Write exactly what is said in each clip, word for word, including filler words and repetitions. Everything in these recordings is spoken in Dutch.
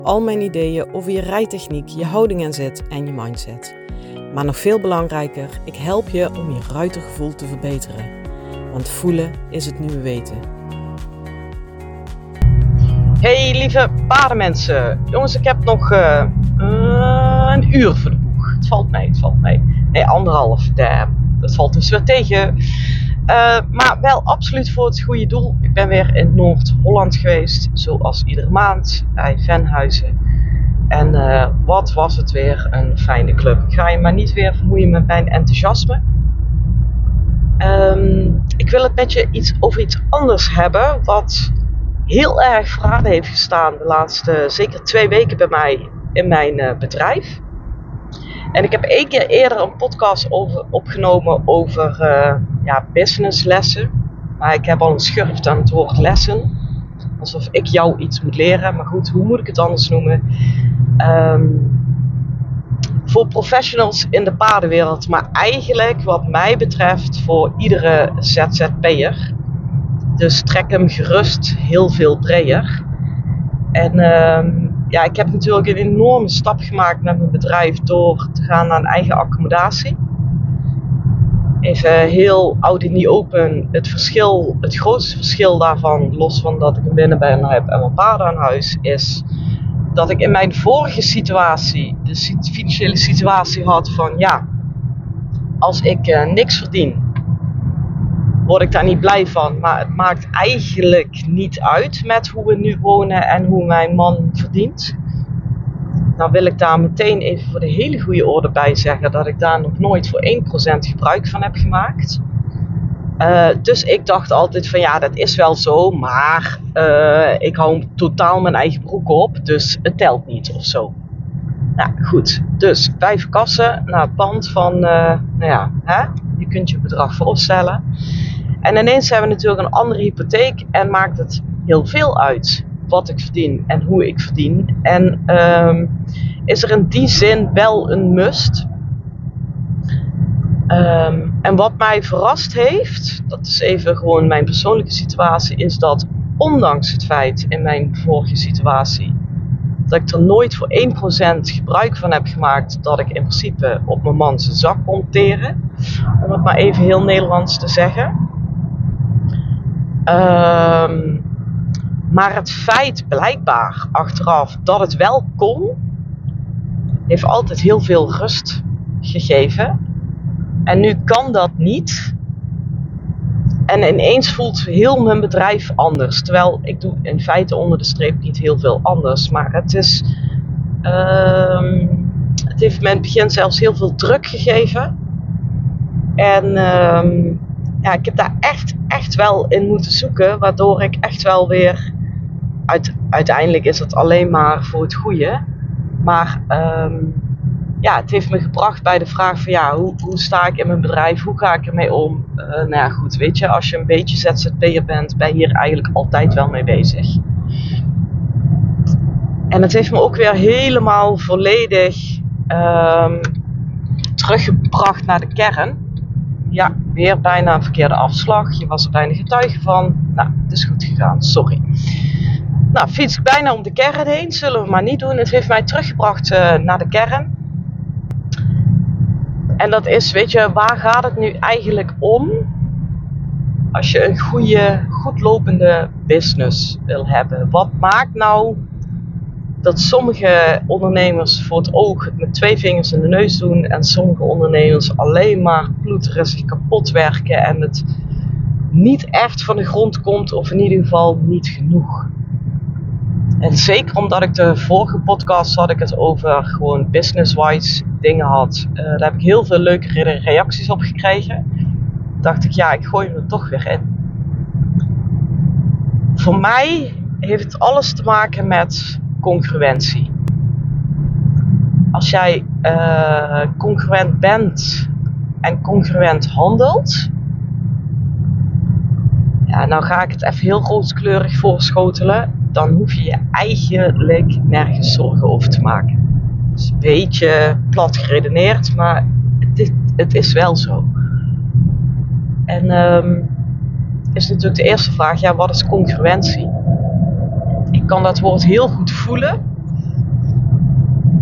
Al mijn ideeën over je rijtechniek, je houding en zet en je mindset. Maar nog veel belangrijker, ik help je om je ruitergevoel te verbeteren. Want voelen is het nieuwe weten. Hey lieve paardenmensen. Jongens, ik heb nog uh, een uur voor de boeg. Het valt mee, het valt mee. Nee, anderhalf. Damn. Dat valt dus weer tegen. Uh, maar wel absoluut voor het goede doel. Ik ben weer in Noord-Holland geweest. Zoals iedere maand. Bij Venhuizen. En uh, wat was het weer een fijne club. Ik ga je maar niet weer vermoeien met mijn enthousiasme. Um, ik wil het met je iets over iets anders hebben. Wat heel erg vooraan heeft gestaan de laatste zeker twee weken bij mij in mijn uh, bedrijf. En ik heb één keer eerder een podcast over, opgenomen over uh, ja, businesslessen. Maar ik heb al een schurft aan het woord lessen. Alsof ik jou iets moet leren. Maar goed, hoe moet ik het anders noemen? Um, voor professionals in de paardenwereld. Maar eigenlijk wat mij betreft voor iedere Z Z P'er. Dus trek hem gerust heel veel breder. En uh, ja, ik heb natuurlijk een enorme stap gemaakt met mijn bedrijf door te gaan naar een eigen accommodatie. Even heel oud in die open. Het verschil, het grootste verschil daarvan, los van dat ik een binnenbaan heb en mijn paarden aan huis, is dat ik in mijn vorige situatie, de financiële situatie had van ja, als ik uh, niks verdien, word ik daar niet blij van. Maar het maakt eigenlijk niet uit met hoe we nu wonen en hoe mijn man verdient. Nou wil ik daar meteen even voor de hele goede orde bij zeggen dat ik daar nog nooit voor één procent gebruik van heb gemaakt. Uh, dus ik dacht altijd van ja, dat is wel zo, maar uh, ik hou totaal mijn eigen broek op, dus het telt niet of zo. Nou goed, dus vijf kassen naar het pand van, uh, nou ja, hè? Je kunt je bedrag voorstellen. En ineens hebben we natuurlijk een andere hypotheek en maakt het heel veel uit wat ik verdien en hoe ik verdien. En um, is er in die zin wel een must. Um, en wat mij verrast heeft, dat is even gewoon mijn persoonlijke situatie, is dat ondanks het feit in mijn vorige situatie dat ik er nooit voor één procent gebruik van heb gemaakt, dat ik in principe op mijn man zijn zak kon teren. Om het maar even heel Nederlands te zeggen. Um, maar het feit blijkbaar achteraf dat het wel kon, heeft altijd heel veel rust gegeven. En nu kan dat niet. En ineens voelt heel mijn bedrijf anders. Terwijl ik doe in feite onder de streep niet heel veel anders. Maar het is, um, het heeft me in het begin zelfs heel veel druk gegeven. En um, ja, ik heb daar echt, echt wel in moeten zoeken. Waardoor ik echt wel weer, uit, uiteindelijk is het alleen maar voor het goede. Maar um, ja, het heeft me gebracht bij de vraag van ja, hoe, hoe sta ik in mijn bedrijf? Hoe ga ik ermee om? Uh, nou ja, goed, weet je, als je een beetje Z Z P'er bent, ben je hier eigenlijk altijd wel mee bezig. En het heeft me ook weer helemaal volledig um, teruggebracht naar de kern. Ja, weer bijna een verkeerde afslag. Je was er bijna getuige van. Nou, het is goed gegaan, sorry. Nou, fiets ik bijna om de kern heen. Zullen we maar niet doen. Het heeft mij teruggebracht uh, naar de kern. En dat is, weet je, waar gaat het nu eigenlijk om? Als je een goede, goed lopende business wil hebben. Wat maakt nou dat sommige ondernemers voor het oog het met twee vingers in de neus doen. En sommige ondernemers alleen maar ploeteren, zich kapot werken. En het niet echt van de grond komt, of in ieder geval niet genoeg. En zeker omdat ik de vorige podcast had ik het over gewoon business-wise dingen had. Uh, daar heb ik heel veel leuke reacties op gekregen. Dacht ik, ja, ik gooi hem er toch weer in. Voor mij heeft het alles te maken met congruentie. Als jij uh, congruent bent en congruent handelt, ja, nou ga ik het even heel rooskleurig voorschotelen. Dan hoef je je eigenlijk nergens zorgen over te maken. Het is een beetje plat geredeneerd, maar het is, het is wel zo. En um, is natuurlijk de eerste vraag, ja, wat is congruentie? Ik kan dat woord heel goed voelen.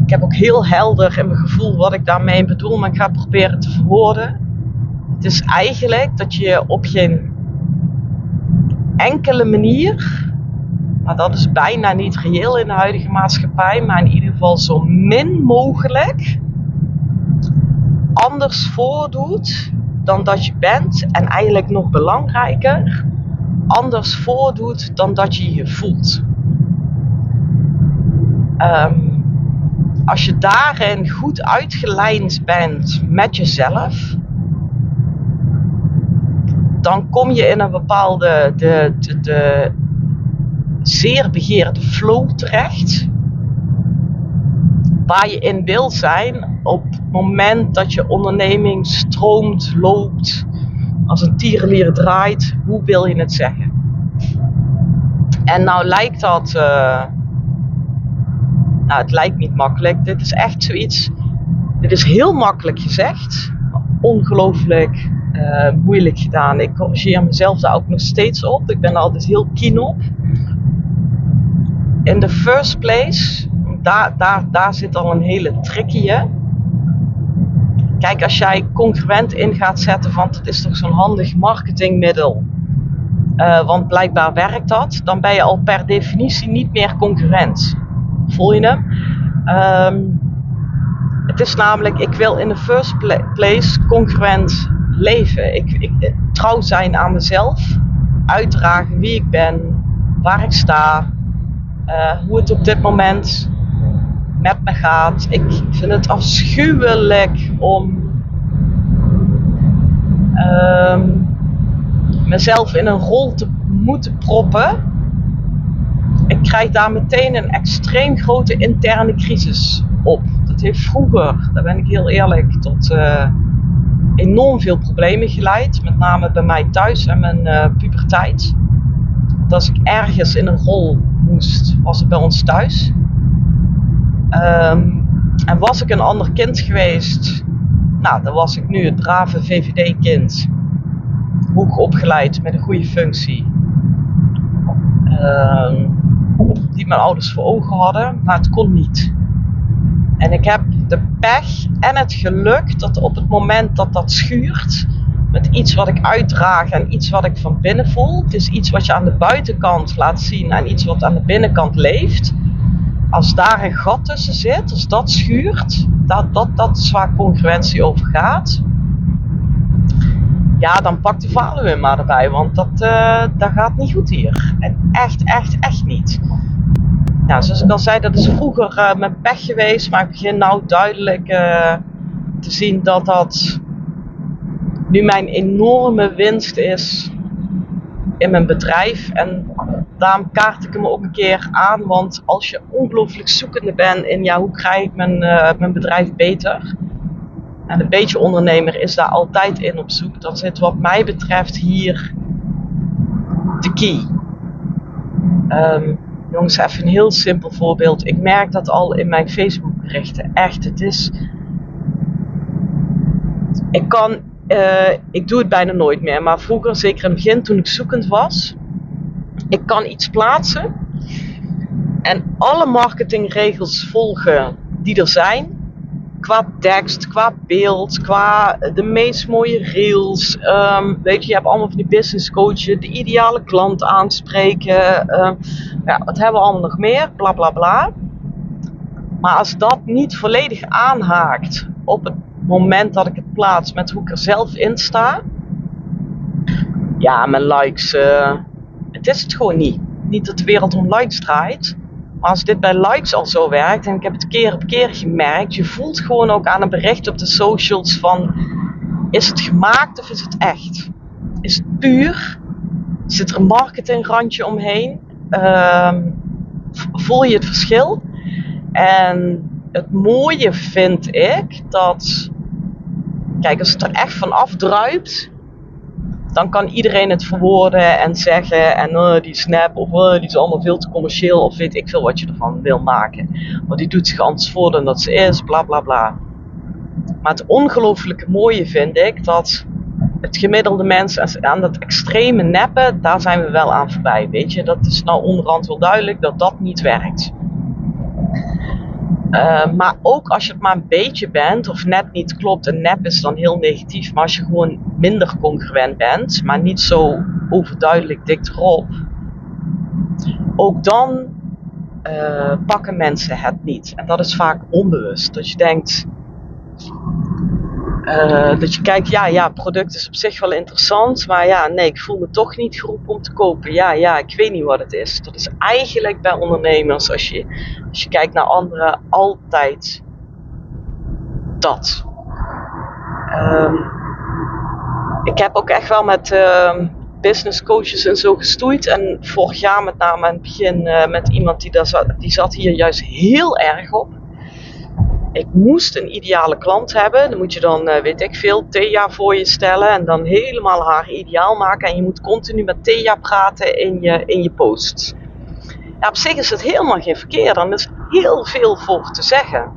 ik heb ook heel helder in mijn gevoel wat ik daarmee bedoel, maar ik ga het proberen te verwoorden. Het is eigenlijk dat je op geen enkele manier, maar dat is bijna niet reëel in de huidige maatschappij, maar in ieder geval zo min mogelijk anders voordoet dan dat je bent. En eigenlijk nog belangrijker, anders voordoet dan dat je je voelt. Um, als je daarin goed uitgelijnd bent met jezelf, dan kom je in een bepaalde, de, de, de zeer begeerde flow terecht, waar je in wil zijn op het moment dat je onderneming stroomt, loopt, als een tierenlier draait. Hoe wil je het zeggen? En nou lijkt dat, uh, nou het lijkt niet makkelijk. Dit is echt zoiets, dit is heel makkelijk gezegd, maar ongelooflijk uh, moeilijk gedaan. Ik corrigeer mezelf daar ook nog steeds op. Ik ben er altijd heel keen op. In the first place, daar, daar, daar zit al een hele tricky. Kijk, als jij concurrent in gaat zetten van het is toch zo'n handig marketingmiddel, uh, want blijkbaar werkt dat, dan ben je al per definitie niet meer concurrent. Voel je hem? Um, het is namelijk, ik wil in the first place concurrent leven. Ik, ik trouw zijn aan mezelf, uitdragen wie ik ben, waar ik sta, uh, hoe het op dit moment met me gaat. Ik vind het afschuwelijk om um, mezelf in een rol te moeten proppen. Ik krijg daar meteen een extreem grote interne crisis op. Dat heeft vroeger, daar ben ik heel eerlijk, tot uh, enorm veel problemen geleid. Met name bij mij thuis en mijn uh, puberteit. Want als ik ergens in een rol moest, was het bij ons thuis. Um, en was ik een ander kind geweest, nou dan was ik nu het brave V V D-kind. Hoog opgeleid met een goede functie. Um, die mijn ouders voor ogen hadden, maar het kon niet. En ik heb de pech en het geluk dat op het moment dat dat schuurt, met iets wat ik uitdraag en iets wat ik van binnen voel, het is iets wat je aan de buitenkant laat zien en iets wat aan de binnenkant leeft. Als daar een gat tussen zit, als dat schuurt, dat, dat, dat is waar concurrentie over gaat. Ja, dan pak de Valuwe maar erbij, want dat, uh, dat gaat niet goed hier. En echt, echt, echt niet. Nou, zoals ik al zei, dat is vroeger uh, mijn pech geweest, maar ik begin nou duidelijk uh, te zien dat dat nu mijn enorme winst is in mijn bedrijf. En daarom kaart ik hem ook een keer aan, want als je ongelooflijk zoekende bent in ja, hoe krijg ik mijn, uh, mijn bedrijf beter, en een beetje ondernemer is daar altijd in op zoek, dan zit wat mij betreft hier de key. Um, jongens, even een heel simpel voorbeeld. Ik merk dat al in mijn Facebook berichten. Echt, het is... Ik kan... Uh, ik doe het bijna nooit meer, maar vroeger, zeker in het begin toen ik zoekend was, ik kan iets plaatsen en alle marketingregels volgen die er zijn, qua tekst, qua beeld, qua de meest mooie reels, um, weet je, je hebt allemaal van die business coaches, de ideale klant aanspreken, uh, ja, wat hebben we allemaal nog meer, bla bla bla. Maar als dat niet volledig aanhaakt op het moment dat ik het plaats met hoe ik er zelf in sta, ja, mijn likes, uh, het is het gewoon niet. Niet dat de wereld om likes draait, maar als dit bij likes al zo werkt, en ik heb het keer op keer gemerkt, je voelt gewoon ook aan een bericht op de socials van, is het gemaakt of is het echt? Is het puur? Zit er een marketingrandje omheen? Uh, voel je het verschil? En het mooie vind ik dat, kijk, als het er echt van afdruipt, dan kan iedereen het verwoorden en zeggen en uh, die snap of uh, die is allemaal veel te commercieel of weet ik veel wat je ervan wil maken. Want die doet zich anders voor dan dat ze is, bla bla bla. Maar het ongelooflijke mooie vind ik dat het gemiddelde mens aan dat extreme neppen, daar zijn we wel aan voorbij. Weet je, dat is nou onderhand wel duidelijk dat dat niet werkt. Uh, maar ook als je het maar een beetje bent of net niet klopt, en nep is dan heel negatief, maar als je gewoon minder congruent bent, maar niet zo overduidelijk dik erop, ook dan uh, pakken mensen het niet. En dat is vaak onbewust. Dat je denkt, uh, dat je kijkt, ja, ja, product is op zich wel interessant, maar ja, nee, ik voel me toch niet geroepen om te kopen. Ja, ja, ik weet niet wat het is. Dat is eigenlijk bij ondernemers, als je, als je kijkt naar anderen, altijd dat. Um, ik heb ook echt wel met uh, business coaches en zo gestoeid. En vorig jaar met name aan het begin uh, met iemand die, daar zat, die zat hier juist heel erg op. Ik moest een ideale klant hebben. Dan moet je dan, uh, weet ik veel, Thea voor je stellen. En dan helemaal haar ideaal maken. En je moet continu met Thea praten in je, in je posts. Ja, op zich is het helemaal geen verkeer. Er is heel veel voor te zeggen.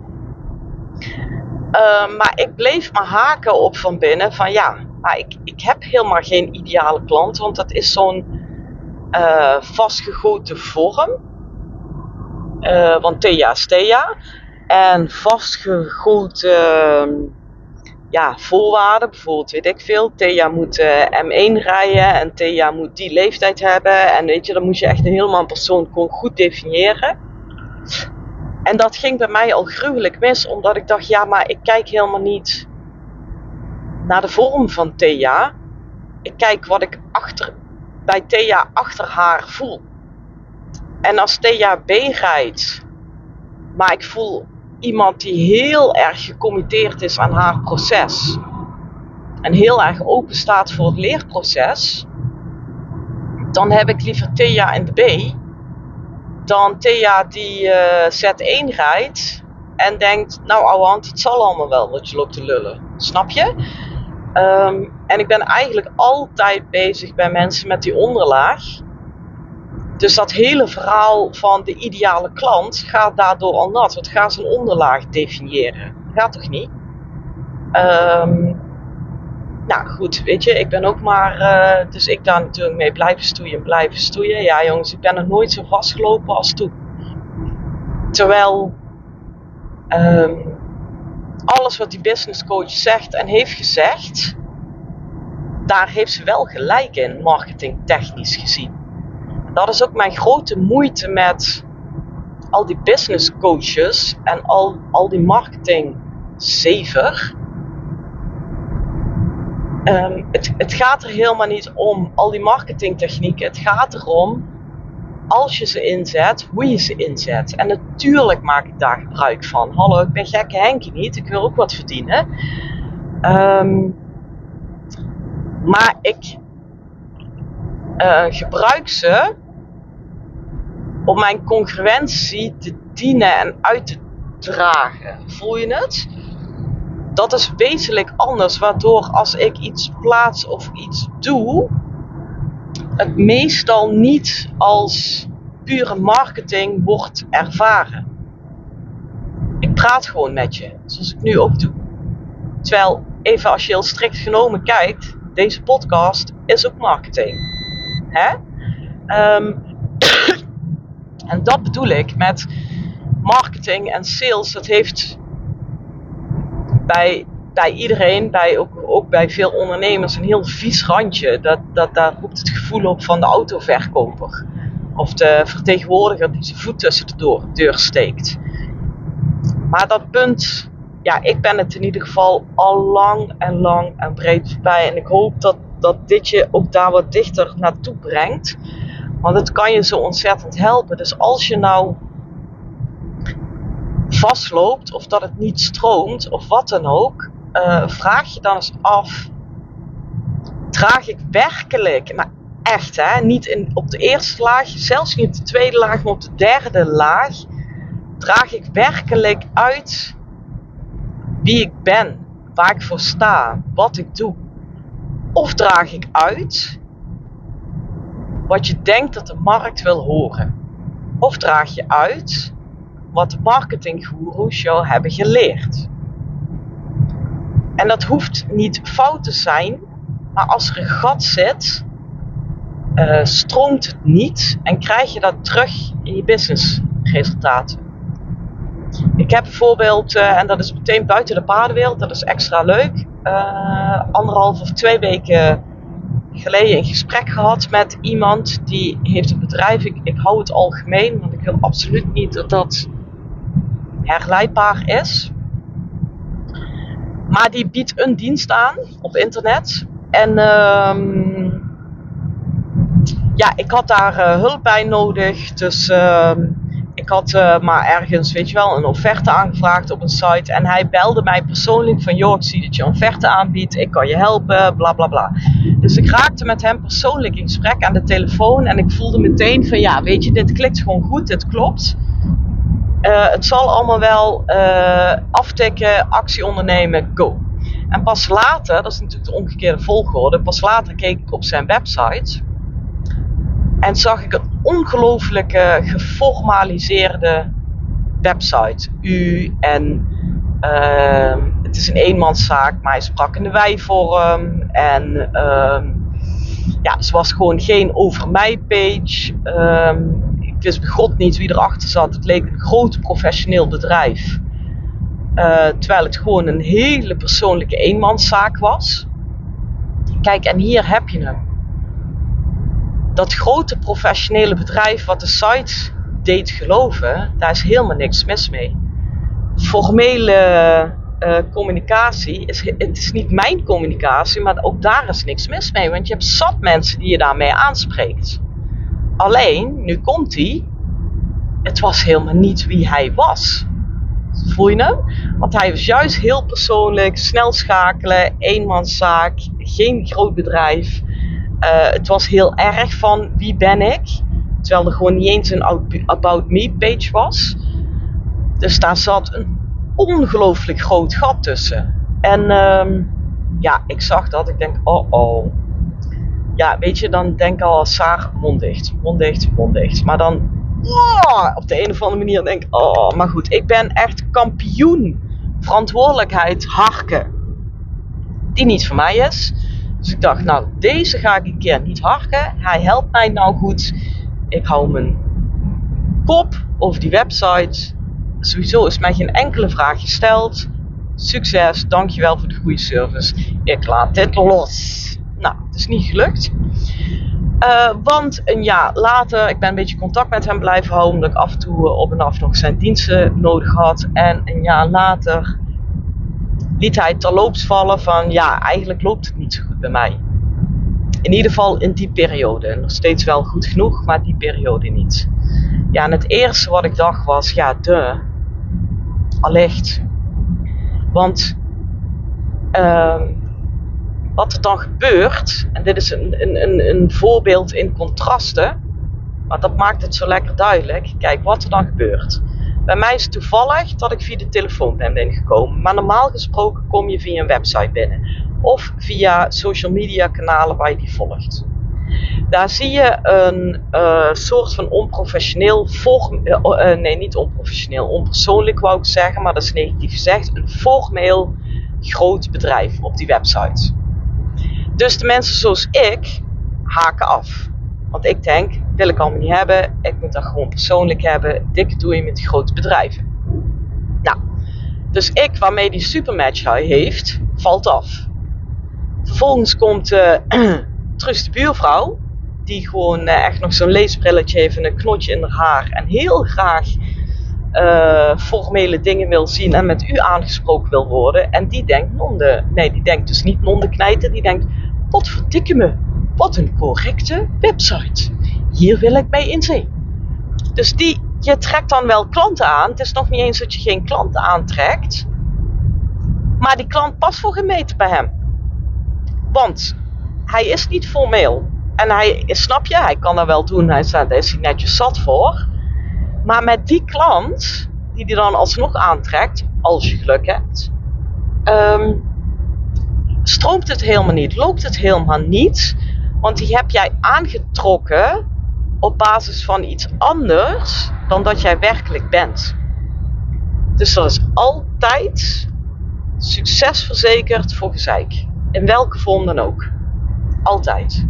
Uh, maar ik bleef maar haken op van binnen. Van ja, maar ik, ik heb helemaal geen ideale klant. Want dat is zo'n uh, vastgegoten vorm. Uh, want Thea is Thea. En vastgegoten uh, ja, voorwaarden. Bijvoorbeeld weet ik veel. Thea moet uh, M één rijden. En Thea moet die leeftijd hebben. En weet je, dan moet je echt helemaal een persoon goed definiëren. En dat ging bij mij al gruwelijk mis. Omdat ik dacht, ja, maar ik kijk helemaal niet naar de vorm van Thea. Ik kijk wat ik achter, bij Thea achter haar voel. En als Thea B rijdt, maar ik voel iemand die heel erg gecommitteerd is aan haar proces. En heel erg open staat voor het leerproces. Dan heb ik liever Thea in de B. Dan Thea die uh, Z één rijdt. En denkt, nou ouwe hand, het zal allemaal wel wat je loopt te lullen. Snap je? Um, en ik ben eigenlijk altijd bezig bij mensen met die onderlaag. Dus dat hele verhaal van de ideale klant gaat daardoor al nat. Want ga zijn onderlaag definiëren. Gaat toch niet? Um, nou goed, weet je, ik ben ook maar... Uh, dus ik daar natuurlijk mee blijven stoeien, blijven stoeien. Ja jongens, ik ben nog nooit zo vastgelopen als toen. Terwijl... Um, alles wat die business coach zegt en heeft gezegd, daar heeft ze wel gelijk in, marketingtechnisch gezien. Dat is ook mijn grote moeite met al die business coaches en al, al die marketing zever. Um, het, het gaat er helemaal niet om al die marketingtechnieken. Het gaat erom, als je ze inzet, hoe je ze inzet. En natuurlijk maak ik daar gebruik van. Hallo, ik ben gekke Henkie niet. Ik wil ook wat verdienen. Um, maar ik uh, gebruik ze om mijn congruentie te dienen en uit te dragen. Voel je het? Dat is wezenlijk anders. Waardoor als ik iets plaats of iets doe, het meestal niet als pure marketing wordt ervaren. Ik praat gewoon met je, zoals ik nu ook doe. Terwijl, even als je heel strikt genomen kijkt, deze podcast is ook marketing. Hè? Um, en dat bedoel ik met marketing en sales. Dat heeft bij, bij iedereen, bij, ook, ook bij veel ondernemers, een heel vies randje. Dat, dat, daar roept het gevoel op van de autoverkoper. Of de vertegenwoordiger die zijn voet tussen de deur, deur steekt. Maar dat punt, ja, ik ben het in ieder geval al lang en lang en breed voorbij. En ik hoop dat, dat dit je ook daar wat dichter naartoe brengt. Want het kan je zo ontzettend helpen. Dus als je nou vastloopt of dat het niet stroomt of wat dan ook. Uh, vraag je dan eens af. Draag ik werkelijk, maar echt hè, niet in, op de eerste laag, zelfs niet op de tweede laag, maar op de derde laag. Draag ik werkelijk uit wie ik ben, waar ik voor sta, wat ik doe. Of draag ik uit wat je denkt dat de markt wil horen. Of draag je uit wat de marketinggoeroes jou hebben geleerd. En dat hoeft niet fout te zijn, maar als er een gat zit, uh, stroomt het niet en krijg je dat terug in je businessresultaten. Ik heb bijvoorbeeld, uh, en dat is meteen buiten de paardenwereld, dat is extra leuk, uh, anderhalf of twee weken geleden een gesprek gehad met iemand die heeft een bedrijf. Ik, ik hou het algemeen, want ik wil absoluut niet dat dat herleidbaar is. Maar die biedt een dienst aan op internet. En uh, ja, ik had daar uh, hulp bij nodig. Dus uh, ik had uh, maar ergens, weet je wel, een offerte aangevraagd op een site. En hij belde mij persoonlijk van, joh, ik zie dat je een offerte aanbiedt. Ik kan je helpen, bla bla bla. Dus ik raakte met hem persoonlijk in gesprek aan de telefoon. En ik voelde meteen van, ja, weet je, dit klikt gewoon goed, dit klopt. Uh, het zal allemaal wel uh, aftikken, actie ondernemen, go. En pas later, dat is natuurlijk de omgekeerde volgorde, pas later keek ik op zijn website en zag ik een ongelooflijke geformaliseerde website. U en uh, het is een eenmanszaak, maar hij sprak in de wij-vorm en uh, ja, ze was gewoon geen over mij page. Uh, Ik wist bij God niet wie erachter zat. Het leek een groot professioneel bedrijf. Uh, terwijl het gewoon een hele persoonlijke eenmanszaak was. Kijk, en hier heb je hem. Dat grote professionele bedrijf wat de site deed geloven, daar is helemaal niks mis mee. Formele uh, communicatie, is, het is niet mijn communicatie, maar ook daar is niks mis mee. Want je hebt zat mensen die je daarmee aanspreekt. Alleen, nu komt hij, het was helemaal niet wie hij was. Voel je hem? Want hij was juist heel persoonlijk, snel schakelen, eenmanszaak, geen groot bedrijf. Uh, het was heel erg van wie ben ik, terwijl er gewoon niet eens een About Me page was. Dus daar zat een ongelooflijk groot gat tussen. En um, ja, ik zag dat, ik denk, oh oh. Ja, weet je, dan denk ik al als Saar, mond dicht, mond dicht, mond dicht. Maar dan, oh, op de een of andere manier denk ik, oh, maar goed, ik ben echt kampioen verantwoordelijkheid harken. Die niet voor mij is. Dus ik dacht, nou, deze ga ik een keer niet harken. Hij helpt mij nou goed. Ik hou mijn kop over die website. Sowieso is mij geen enkele vraag gesteld. Succes, dankjewel voor de goede service. Ik laat dit los. Nou, het is niet gelukt. Uh, want een jaar later, ik ben een beetje contact met hem blijven houden, omdat ik af en toe op en af nog zijn diensten nodig had. En een jaar later liet hij terloops vallen van, ja, eigenlijk loopt het niet zo goed bij mij. In ieder geval in die periode. Nog steeds wel goed genoeg, maar die periode niet. Ja, en het eerste wat ik dacht was, ja, duh. Allicht. Want uh, wat er dan gebeurt, en dit is een, een, een voorbeeld in contrasten, maar dat maakt het zo lekker duidelijk. Kijk, wat er dan gebeurt. Bij mij is het toevallig dat ik via de telefoon ben binnengekomen, maar normaal gesproken kom je via een website binnen. Of via social media kanalen waar je die volgt. Daar zie je een uh, soort van onprofessioneel, vorm, uh, uh, nee niet onprofessioneel, onpersoonlijk wou ik zeggen, maar dat is negatief gezegd, een formeel groot bedrijf op die website. Dus de mensen zoals ik haken af. Want ik denk, wil ik allemaal niet hebben, ik moet dat gewoon persoonlijk hebben, dikke doe je met die grote bedrijven. Nou, dus ik waarmee die supermatch heeft, valt af. Vervolgens komt uh, Truus de buurvrouw, die gewoon uh, echt nog zo'n leesbrilletje heeft en een knotje in haar haar en heel graag uh, formele dingen wil zien en met u aangesproken wil worden. En die denkt, nonde, nee die denkt dus niet nonde knijten, die denkt, wat verdikke me, wat een correcte website. Hier wil ik mee in zee. Dus die, je trekt dan wel klanten aan, het is nog niet eens dat je geen klanten aantrekt, maar die klant past voor geen meter bij hem. Want hij is niet formeel. En hij, snap je, hij kan dat wel doen. Hij staat, daar is hij netjes zat voor. Maar met die klant, die hij dan alsnog aantrekt, als je geluk hebt, um, stroomt het helemaal niet. Loopt het helemaal niet. Want die heb jij aangetrokken op basis van iets anders dan dat jij werkelijk bent. Dus dat is altijd succesverzekerd voor gezeik. In welke vorm dan ook. Altijd.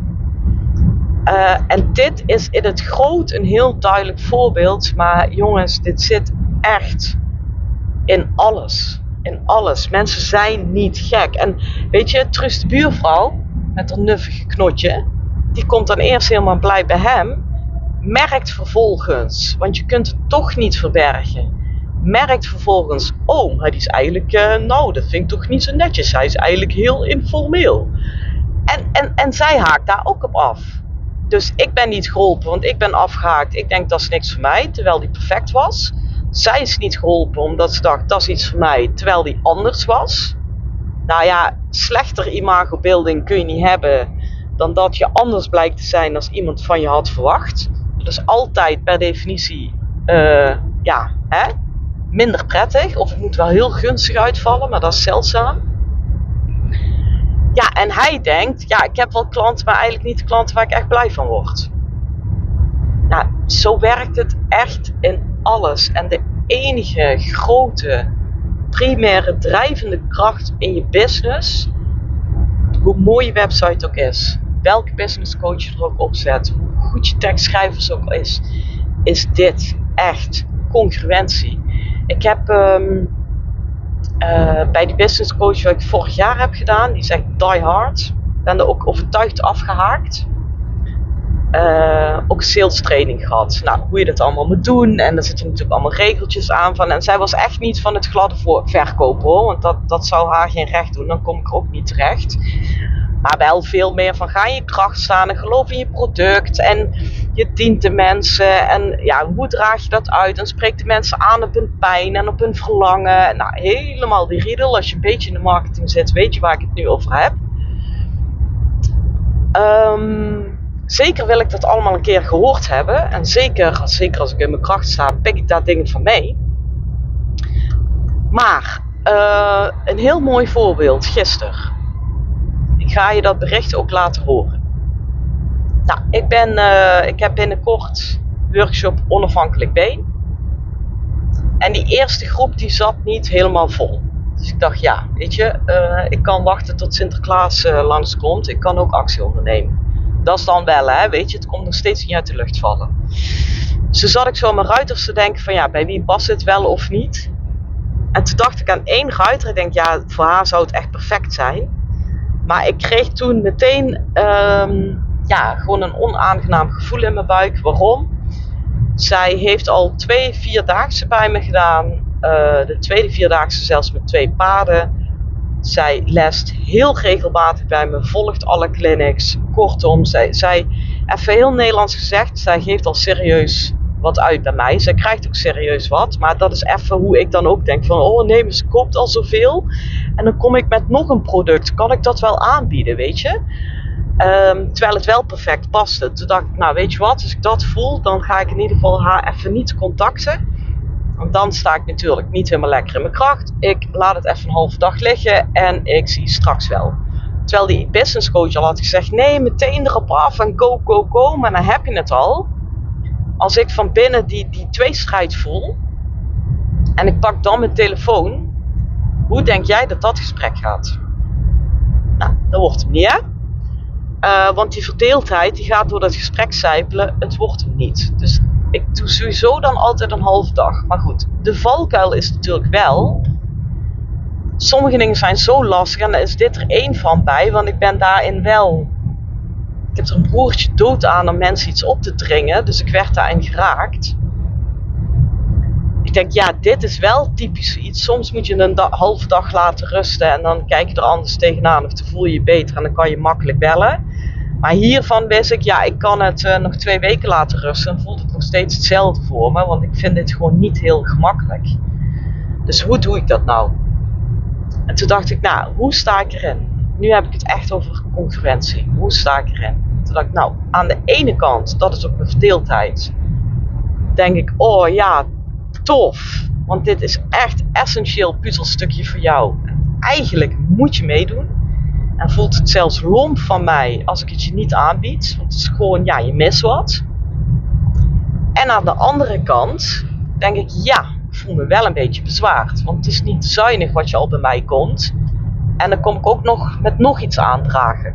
Uh, en dit is in het groot een heel duidelijk voorbeeld. Maar jongens, dit zit echt In alles. In alles. Mensen zijn niet gek. En weet je, Truus de buurvrouw, met haar nuffige knotje, die komt dan eerst helemaal blij bij hem. Merkt vervolgens, want je kunt het toch niet verbergen. Merkt vervolgens, oh, maar die is eigenlijk, uh, nou, dat vind ik toch niet zo netjes. Hij is eigenlijk heel informeel. En, en, en zij haakt daar ook op af. Dus ik ben niet geholpen, want ik ben afgehaakt. Ik denk, dat is niks voor mij, terwijl die perfect was. Zij is niet geholpen, omdat ze dacht, dat is iets voor mij, terwijl die anders was. Nou ja, slechter imagobeelding kun je niet hebben dan dat je anders blijkt te zijn dan iemand van je had verwacht. Dat is altijd per definitie, uh, ja, hè, minder prettig. Of het moet wel heel gunstig uitvallen, maar dat is zeldzaam. Ja, en hij denkt, ja, ik heb wel klanten, maar eigenlijk niet de klanten waar ik echt blij van word. Nou, zo werkt het echt in alles. En de enige grote, primaire drijvende kracht in je business, hoe mooi je website ook is, welke business coach je er ook op zet, hoe goed je tekstschrijvers ook is, is dit echt congruentie. Ik heb um, uh, bij die business coach wat ik vorig jaar heb gedaan, die zegt die hard, ben er ook overtuigd afgehaakt. Uh, ook sales training gehad. Nou, hoe je dat allemaal moet doen. En daar zitten natuurlijk allemaal regeltjes aan van. En zij was echt niet van het gladde voor verkopen hoor. Want dat, dat zou haar geen recht doen. Dan kom ik er ook niet terecht. Maar wel veel meer van ga in je kracht staan. En geloof in je product. En je dient de mensen. En ja, hoe draag je dat uit? En spreek de mensen aan op hun pijn en op hun verlangen. Nou, helemaal die riedel. Als je een beetje in de marketing zit, weet je waar ik het nu over heb. Um, zeker wil ik dat allemaal een keer gehoord hebben. En zeker, zeker als ik in mijn kracht sta, pik ik daar dingen van mee. Maar, uh, een heel mooi voorbeeld, gisteren. Ik ga je dat bericht ook laten horen. Nou, ik ben, uh, ik heb binnenkort workshop Onafhankelijk Been. En die eerste groep die zat niet helemaal vol. Dus ik dacht, ja, weet je, uh, ik kan wachten tot Sinterklaas uh, langskomt. Ik kan ook actie ondernemen. Dat is dan wel, hè, weet je, het komt nog steeds niet uit de lucht vallen. Dus toen zat ik zo aan mijn ruiters te denken van, ja, bij wie past het wel of niet? En toen dacht ik aan één ruiter. Ik denk, ja, voor haar zou het echt perfect zijn. Maar ik kreeg toen meteen, um, ja, gewoon een onaangenaam gevoel in mijn buik. Waarom? Zij heeft al twee vierdaagse bij me gedaan. Uh, de tweede vierdaagse zelfs met twee paarden. Zij lest heel regelmatig bij me, volgt alle clinics. Kortom, zij, zij, even heel Nederlands gezegd, zij geeft al serieus wat uit bij mij. Zij krijgt ook serieus wat, maar dat is even hoe ik dan ook denk van, oh nee, maar ze koopt al zoveel. En dan kom ik met nog een product, kan ik dat wel aanbieden, weet je? Um, terwijl het wel perfect paste. Toen dacht ik, nou weet je wat, als ik dat voel, dan ga ik in ieder geval haar even niet contacten. Want dan sta ik natuurlijk niet helemaal lekker in mijn kracht. Ik laat het even een halve dag liggen en ik zie straks wel. Terwijl die business coach al had gezegd, nee, meteen erop af en go, go, go. Maar dan heb je het al. Als ik van binnen die, die tweestrijd voel en ik pak dan mijn telefoon, hoe denk jij dat dat gesprek gaat? Nou, dat wordt hem niet, hè? Uh, want die verdeeldheid die gaat door dat gesprek sijpelen, het wordt hem niet. Dus ik doe sowieso dan altijd een halve dag. Maar goed, de valkuil is natuurlijk wel, sommige dingen zijn zo lastig en daar is dit er één van bij. Want ik ben daarin wel, ik heb er een broertje dood aan om mensen iets op te dringen. Dus ik werd daarin geraakt. Ik denk, ja, dit is wel typisch iets. Soms moet je een da- halve dag laten rusten en dan kijk je er anders tegenaan of dan voel je je beter en dan kan je makkelijk bellen. Maar hiervan wist ik, ja, ik kan het uh, nog twee weken laten rusten en voelt het nog steeds hetzelfde voor me, want ik vind dit gewoon niet heel gemakkelijk. Dus hoe doe ik dat nou? En toen dacht ik, nou, hoe sta ik erin? Nu heb ik het echt over concurrentie. Hoe sta ik erin? Toen dacht ik, nou, aan de ene kant, dat is ook mijn verdeeldheid, denk ik, oh ja, tof. Want dit is echt essentieel puzzelstukje voor jou. En eigenlijk moet je meedoen. En voelt het zelfs lomp van mij als ik het je niet aanbied. Want het is gewoon, ja, je mist wat. En aan de andere kant denk ik, ja, ik voel me wel een beetje bezwaard. Want het is niet zuinig wat je al bij mij komt. En dan kom ik ook nog met nog iets aandragen.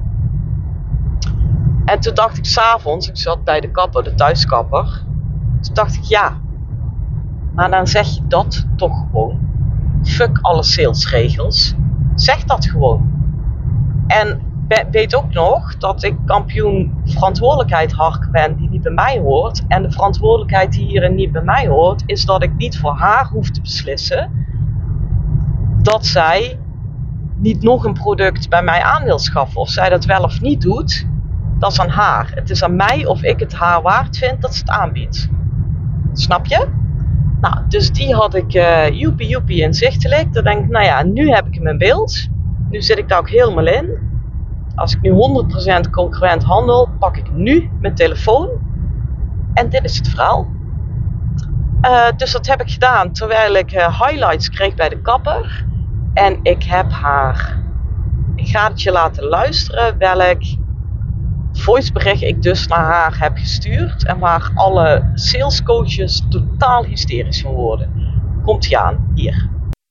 En toen dacht ik 's avonds, ik zat bij de kapper, de thuiskapper. Toen dacht ik, ja, maar dan zeg je dat toch gewoon. fuck alle salesregels. Zeg dat gewoon. En weet ook nog dat ik kampioen verantwoordelijkheid harken ben die niet bij mij hoort. En de verantwoordelijkheid die hierin niet bij mij hoort, is dat ik niet voor haar hoef te beslissen dat zij niet nog een product bij mij aan wil schaffen. Of zij dat wel of niet doet, dat is aan haar. Het is aan mij of ik het haar waard vind dat ze het aanbiedt. Snap je? Nou, dus die had ik uh, joepie joepie inzichtelijk. Dan denk ik, nou ja, nu heb ik hem in beeld. Nu zit ik daar ook helemaal in. Als ik nu honderd procent concurrent handel, pak ik nu mijn telefoon. En dit is het verhaal. Uh, dus dat heb ik gedaan terwijl ik uh, highlights kreeg bij de kapper. En ik heb haar, ik ga het je laten luisteren, welk voicebericht ik dus naar haar heb gestuurd. En waar alle salescoaches totaal hysterisch van worden. Komt-ie aan, hier.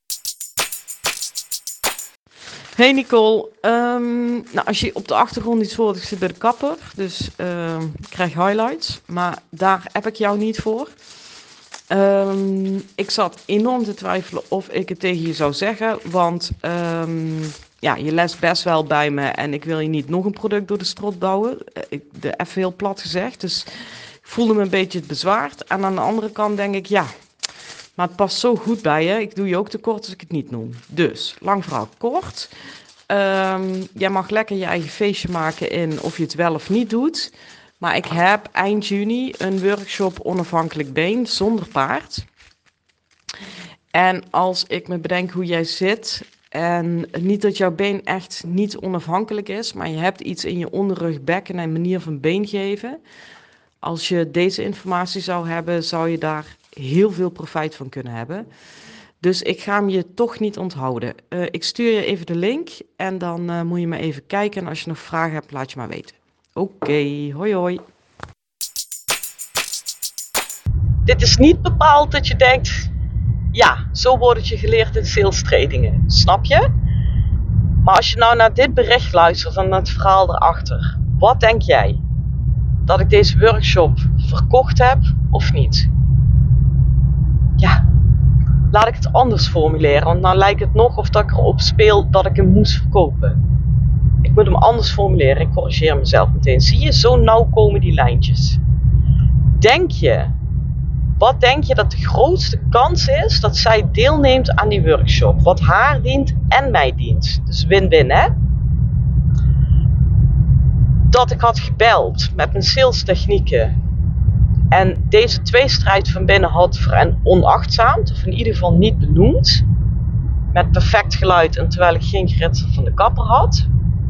Hey Nicole, um, nou, als je op de achtergrond iets hoort, ik zit bij de kapper, dus uh, ik krijg highlights, maar daar heb ik jou niet voor. Um, ik zat enorm te twijfelen of ik het tegen je zou zeggen, want um, ja, je lest best wel bij me en ik wil je niet nog een product door de strot douwen, ik, de, even heel plat gezegd, dus ik voelde me een beetje bezwaard. En aan de andere kant denk ik, ja, maar het past zo goed bij je. Ik doe je ook tekort als ik het niet noem. Dus, lang verhaal kort. Um, jij mag lekker je eigen feestje maken in of je het wel of niet doet. Maar ik heb eind juni een workshop onafhankelijk been zonder paard. En als ik me bedenk hoe jij zit, en niet dat jouw been echt niet onafhankelijk is, maar je hebt iets in je onderrug, bekken en manier van been geven. Als je deze informatie zou hebben, zou je daar heel veel profijt van kunnen hebben. Dus ik ga hem je toch niet onthouden. Uh, ik stuur je even de link en dan uh, moet je maar even kijken. En als je nog vragen hebt, laat je maar weten. Oké, okay, hoi hoi. Dit is niet bepaald dat je denkt, ja, zo wordt het je geleerd in sales trainingen. Snap je? Maar als je nou naar dit bericht luistert en naar het verhaal erachter. Wat denk jij? Dat ik deze workshop verkocht heb of niet? Ja, laat ik het anders formuleren. Want nou lijkt het nog of dat ik erop speel dat ik hem moest verkopen. Ik moet hem anders formuleren. Ik corrigeer mezelf meteen. Zie je, zo nauw komen die lijntjes. Denk je, wat denk je dat de grootste kans is dat zij deelneemt aan die workshop? Wat haar dient en mij dient. Dus win-win, hè? Dat ik had gebeld met mijn sales technieken. En deze tweestrijd van binnen had en onachtzaamd, of in ieder geval niet benoemd. Met perfect geluid en terwijl ik geen geritsel van de kapper had.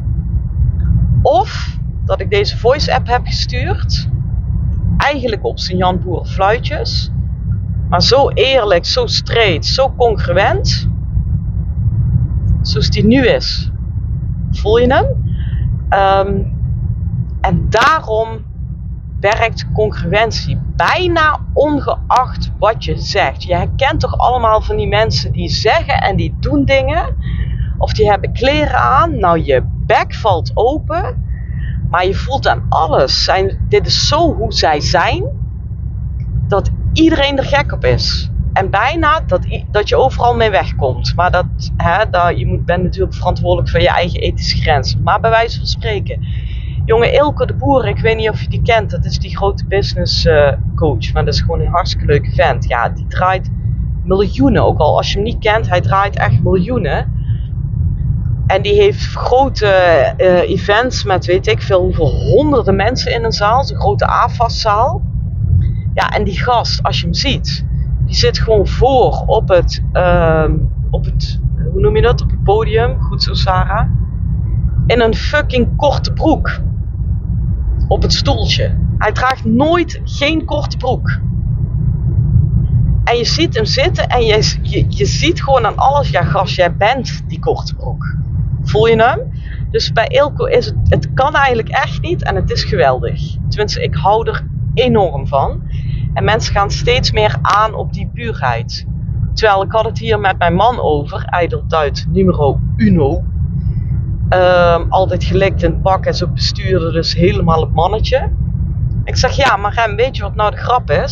Of dat ik deze voice app heb gestuurd. Eigenlijk op zijn Jan Boer fluitjes. Maar zo eerlijk, zo straight, zo congruent. Zoals die nu is. Voel je hem? Um, en daarom werkt congruentie bijna ongeacht wat je zegt. Je herkent toch allemaal van die mensen die zeggen en die doen dingen. Of die hebben kleren aan. Nou, je bek valt open. Maar je voelt aan alles. Zijn, dit is zo hoe zij zijn. Dat iedereen er gek op is. En bijna dat, dat je overal mee wegkomt. Maar dat, hè, dat, je moet, bent natuurlijk verantwoordelijk voor je eigen ethische grenzen. Maar bij wijze van spreken. Jongen, Ilke de Boer, ik weet niet of je die kent. Dat is die grote business uh, coach. Maar dat is gewoon een hartstikke leuke vent. Ja, die draait miljoenen. Ook al als je hem niet kent, hij draait echt miljoenen. En die heeft grote uh, events met weet ik veel hoeveel honderden mensen in een zaal. Zo'n grote A F A S-zaal. Ja, en die gast, als je hem ziet, die zit gewoon voor op het, uh, op het, hoe noem je dat, op het podium. Goed zo, Sarah. In een fucking korte broek. Op het stoeltje. Hij draagt nooit geen korte broek. En je ziet hem zitten en je, je, je ziet gewoon aan alles, ja gast, jij bent die korte broek. Voel je hem? Dus bij Ilko is het, het kan eigenlijk echt niet en het is geweldig. Tenminste, ik hou er enorm van. En mensen gaan steeds meer aan op die puurheid. Terwijl ik had het hier met mijn man over, ijdeltuit numero uno. Um, altijd gelikt in het pak en zo bestuurde dus helemaal het mannetje. Ik zeg, ja, maar Rem, weet je wat nou de grap is?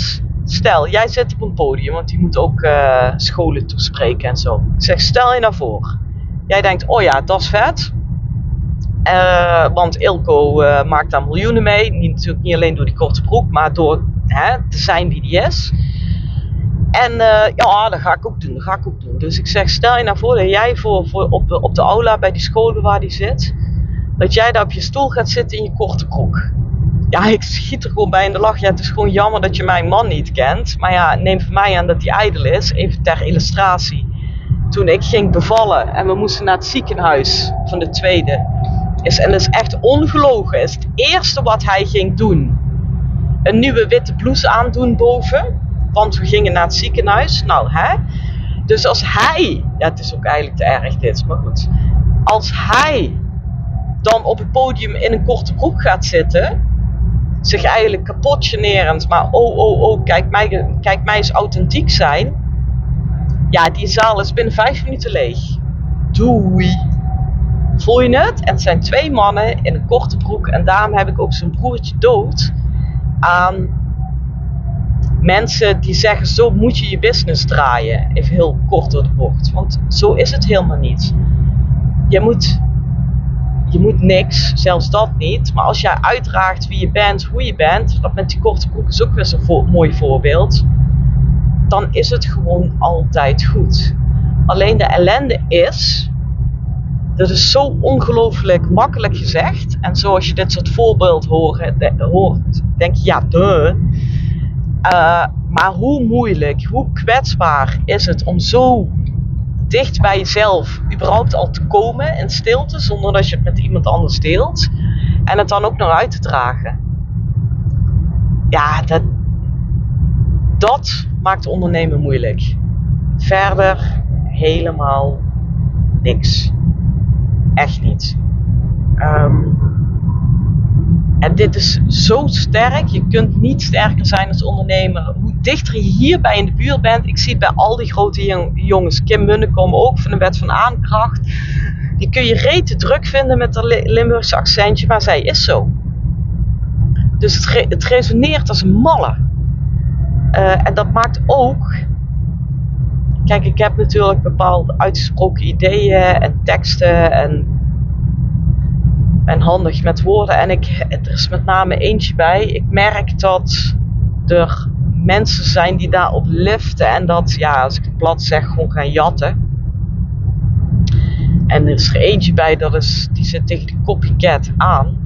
stel, jij zit op een podium, want die moet ook uh, scholen toespreken en zo. Ik zeg, stel je nou voor. Jij denkt, oh ja, dat is vet. Uh, want Eelco uh, maakt daar miljoenen mee. Niet, natuurlijk niet alleen door die korte broek, maar door hè, te zijn wie die is. En uh, ja, dat ga ik ook doen, dat ga ik ook doen. Dus ik zeg, stel je nou voor dat jij voor, voor op, de, op de aula bij die scholen waar die zit, dat jij daar op je stoel gaat zitten in je korte broek. Ja, ik schiet er gewoon bij in de lach. Ja, het is gewoon jammer dat je mijn man niet kent. Maar ja, neem van mij aan dat hij ijdel is. Even ter illustratie. Toen ik ging bevallen en we moesten naar het ziekenhuis van de tweede. Is, en dat is echt ongelogen. Is het eerste wat hij ging doen. Een nieuwe witte blouse aandoen boven. Want we gingen naar het ziekenhuis. Nou, hè. Dus als hij... Ja, het is ook eigenlijk te erg dit. Maar goed. Als hij dan op het podium in een korte broek gaat zitten... zich eigenlijk kapot generend, maar oh, oh, oh, kijk mij, kijk mij eens authentiek zijn. Ja, die zaal is binnen vijf minuten leeg. Doei. Voel je het? En het zijn twee mannen in een korte broek en daarom heb ik ook zo'n broertje dood aan mensen die zeggen, zo moet je je business draaien. Even heel kort door de bocht, want zo is het helemaal niet. Je moet... Je moet niks, zelfs dat niet. Maar als jij uitdraagt wie je bent, hoe je bent, dat met die korte broek is ook weer zo'n vo- mooi voorbeeld. Dan is het gewoon altijd goed. Alleen de ellende is, dat is zo ongelooflijk makkelijk gezegd. En zoals je dit soort voorbeeld hoort, de, hoort denk je, ja, duh. Uh, maar hoe moeilijk, hoe kwetsbaar is het om zo dicht bij jezelf überhaupt al te komen in stilte, zonder dat je het met iemand anders deelt. En het dan ook nog uit te dragen. Ja, dat, dat maakt ondernemen moeilijk. Verder helemaal niks. Echt niet. Um, en dit is zo sterk. Je kunt niet sterker zijn als ondernemer. Hoe dichter je hierbij in de buurt bent. Ik zie het bij al die grote jongens. Kim Munnekom ook van de Wet van Aankracht. Die kun je rete druk vinden met dat Limburgse accentje. Maar zij is zo. Dus het, re- het resoneert als een malle. Uh, en dat maakt ook... Kijk, ik heb natuurlijk bepaalde uitgesproken ideeën en teksten en... En handig met woorden. En ik, er is met name eentje bij. Ik merk dat er mensen zijn die daarop liften. En dat, ja, als ik het plat zeg, gewoon gaan jatten. En er is er eentje bij, dat is, die zit tegen de copycat aan.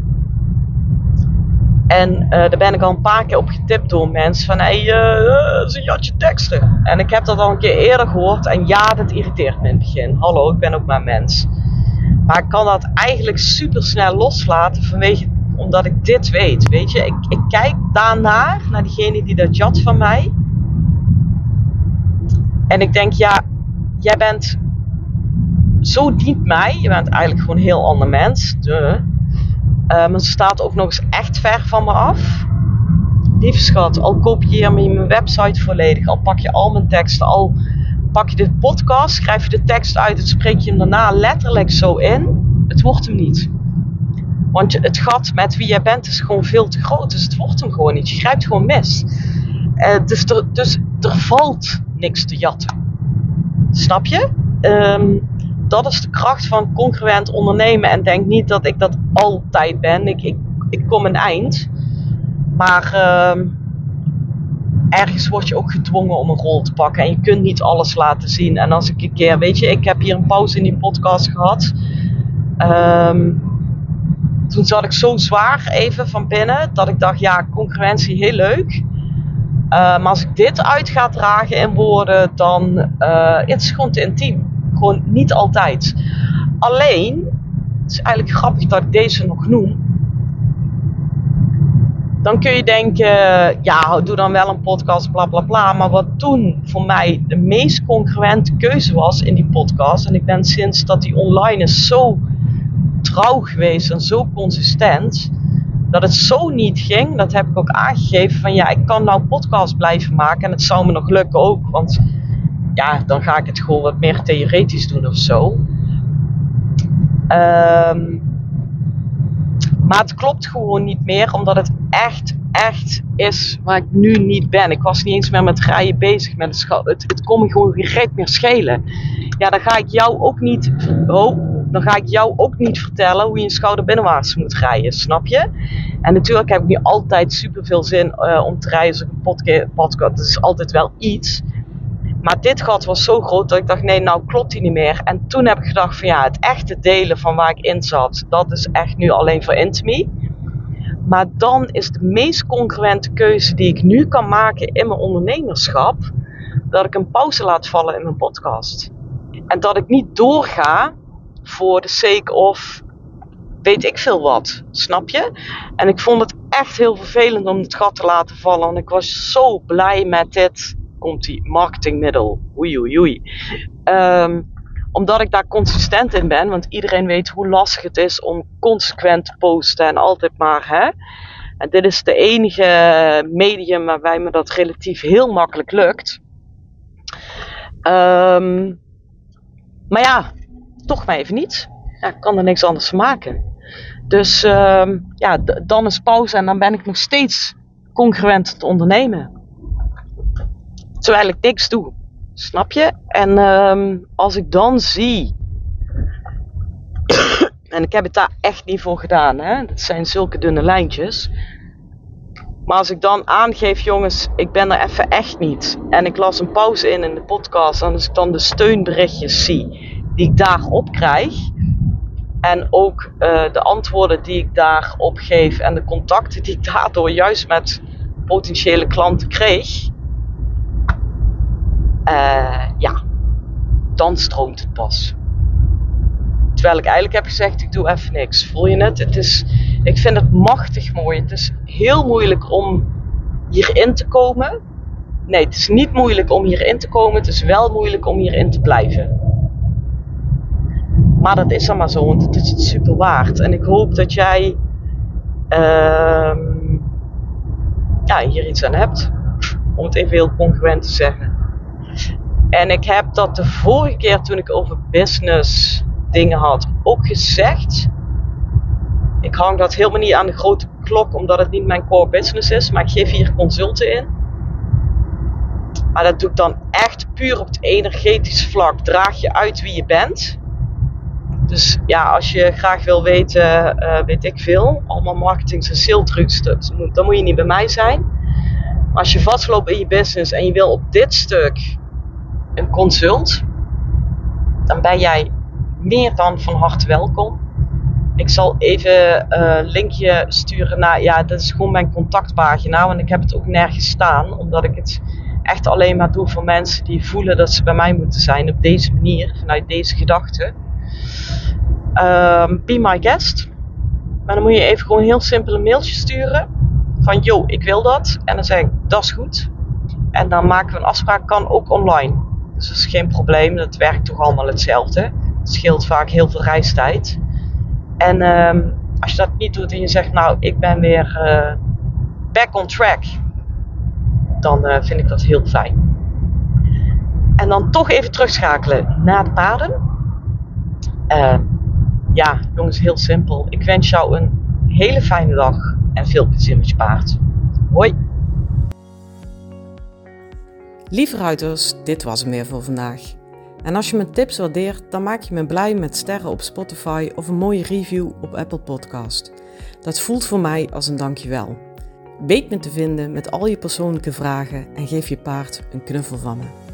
En uh, daar ben ik al een paar keer op getipt door mensen. Van, hé, hey, uh, ze jat je teksten. En ik heb dat al een keer eerder gehoord. En ja, dat irriteert me in het begin. Hallo, ik ben ook maar mens. Maar ik kan dat eigenlijk super snel loslaten vanwege, omdat ik dit weet, weet je. Ik, ik kijk daarnaar, naar diegene die dat jat van mij. En ik denk, ja, jij bent, zo dient mij. Je bent eigenlijk gewoon een heel ander mens. Duh. Uh, maar ze staat ook nog eens echt ver van me af. Lieve schat, al kopieer me mijn website volledig, al pak je al mijn teksten, al... Pak je de podcast, schrijf je de tekst uit, het spreek je hem daarna letterlijk zo in. Het wordt hem niet. Want het gat met wie jij bent is gewoon veel te groot. Dus het wordt hem gewoon niet. Je grijpt gewoon mis. Uh, dus, er, dus er valt niks te jatten. Snap je? Um, dat is de kracht van congruent ondernemen. En denk niet dat ik dat altijd ben. Ik, ik, ik kom een eind. Maar... Um, ergens word je ook gedwongen om een rol te pakken. En je kunt niet alles laten zien. En als ik een keer, weet je, ik heb hier een pauze in die podcast gehad. Um, toen zat ik zo zwaar even van binnen. Dat ik dacht, ja, concurrentie heel leuk. Uh, maar als ik dit uit ga dragen in woorden, dan uh, het is gewoon te intiem. Gewoon niet altijd. Alleen, het is eigenlijk grappig dat ik deze nog noem. Dan kun je denken, ja, doe dan wel een podcast, bla bla bla. Maar wat toen voor mij de meest congruente keuze was in die podcast. En ik ben sinds dat die online is zo trouw geweest en zo consistent. Dat het zo niet ging, dat heb ik ook aangegeven. Van ja, ik kan nou podcast blijven maken. En het zou me nog lukken ook. Want ja, dan ga ik het gewoon wat meer theoretisch doen of zo. Um, maar het klopt gewoon niet meer, omdat het echt, echt is waar ik nu niet ben. Ik was niet eens meer met rijden bezig. Met het, scha- het, het kon me gewoon geen meer schelen. Ja, dan ga ik jou ook niet... Oh, dan ga ik jou ook niet vertellen hoe je een schouder binnenwaarts moet rijden. Snap je? En natuurlijk heb ik niet altijd super veel zin uh, om te rijden. Als ik een podcast, podcast, dat is altijd wel iets. Maar dit gat was zo groot dat ik dacht, nee, nou klopt die niet meer. En toen heb ik gedacht van ja, het echte delen van waar ik in zat, dat is echt nu alleen voor Intime. Maar dan is de meest congruente keuze die ik nu kan maken in mijn ondernemerschap, dat ik een pauze laat vallen in mijn podcast. En dat ik niet doorga voor de sake of weet ik veel wat, snap je? En ik vond het echt heel vervelend om het gat te laten vallen, want ik was zo blij met dit, komt die marketingmiddel, oei oei oei. Um, omdat ik daar consistent in ben, want iedereen weet hoe lastig het is om consequent te posten en altijd maar, hè. En dit is de enige medium waarbij me dat relatief heel makkelijk lukt. Um, maar ja, toch maar even niet. Ja, ik kan er niks anders van maken. Dus um, ja, d- dan is pauze en dan ben ik nog steeds congruent te ondernemen. Terwijl ik niks doe. Snap je? En um, als ik dan zie... en ik heb het daar echt niet voor gedaan. Hè? Dat zijn zulke dunne lijntjes. Maar als ik dan aangeef, jongens, ik ben er even echt niet. En ik las een pauze in in de podcast. En als ik dan de steunberichtjes zie die ik daarop krijg. En ook uh, de antwoorden die ik daarop geef. En de contacten die ik daardoor juist met potentiële klanten kreeg. Uh, ja, dan stroomt het pas. Terwijl ik eigenlijk heb gezegd, ik doe even niks. Voel je het? Het is, ik vind het machtig mooi. Het is heel moeilijk om hierin te komen. Nee, het is niet moeilijk om hierin te komen. Het is wel moeilijk om hierin te blijven. Maar dat is dan maar zo, want het is het super waard. En ik hoop dat jij uh, ja, hier iets aan hebt. Om het even heel congruent te zeggen. En ik heb dat de vorige keer toen ik over business dingen had ook gezegd. Ik hang dat helemaal niet aan de grote klok omdat het niet mijn core business is. Maar ik geef hier consulten in. Maar dat doe ik dan echt puur op het energetisch vlak. Draag je uit wie je bent. Dus ja, als je graag wil weten, uh, weet ik veel. Allemaal marketing en sales trucs. Dan moet je niet bij mij zijn. Maar als je vastloopt in je business en je wil op dit stuk een consult, dan ben jij meer dan van harte welkom. Ik zal even een uh, linkje sturen naar, ja, dat is gewoon mijn contactpagina, want ik heb het ook nergens staan, omdat ik het echt alleen maar doe voor mensen die voelen dat ze bij mij moeten zijn op deze manier, vanuit deze gedachte. Um, be my guest. Maar dan moet je even gewoon heel simpel een mailtje sturen van, yo, ik wil dat. En dan zeg ik, dat is goed. En dan maken we een afspraak, kan ook online. Dus dat is geen probleem, dat werkt toch allemaal hetzelfde. Het scheelt vaak heel veel reistijd. En um, als je dat niet doet en je zegt, nou, ik ben weer uh, back on track, dan uh, vind ik dat heel fijn. En dan toch even terugschakelen naar de paden. Uh, ja, jongens, heel simpel. Ik wens jou een hele fijne dag en veel plezier met je paard. Hoi! Lieve ruiters, dit was hem weer voor vandaag. En als je mijn tips waardeert, dan maak je me blij met sterren op Spotify of een mooie review op Apple Podcast. Dat voelt voor mij als een dankjewel. Weet me te vinden met al je persoonlijke vragen en geef je paard een knuffel van me.